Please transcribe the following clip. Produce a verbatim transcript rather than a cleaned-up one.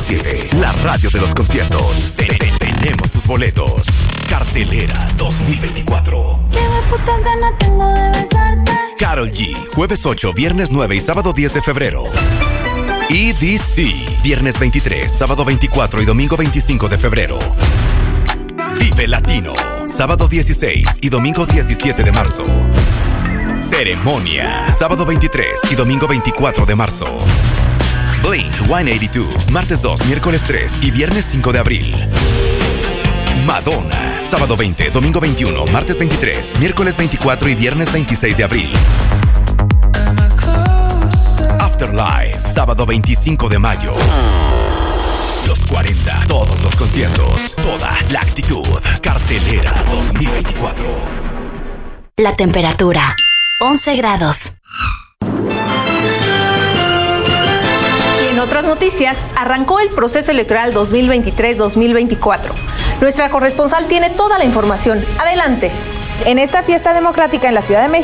siete, la radio de los conciertos. Te- te- Tenemos tus boletos. Cartelera dos mil veinticuatro. Qué putas ganas tengo de besarte. Karol G, jueves ocho, viernes nueve y sábado diez de febrero. E D C, viernes veintitrés, sábado veinticuatro y domingo veinticinco de febrero. Vive Latino, sábado dieciséis y domingo diecisiete de marzo. Ceremonia, sábado veintitrés y domingo veinticuatro de marzo. Blink ciento ochenta y dos, martes dos, miércoles tres y viernes cinco de abril. Madonna, sábado veinte, domingo veintiuno, martes veintitrés, miércoles veinticuatro y viernes veintiséis de abril. Afterlife, sábado veinticinco de mayo. Los cuarenta, todos los conciertos, toda la actitud. Cartelera dos mil veinticuatro. La temperatura, once grados. Y en otras noticias, arrancó el proceso electoral dos mil veintitrés dos mil veinticuatro. Nuestra corresponsal tiene toda la información. Adelante. En esta fiesta democrática en la Ciudad de México,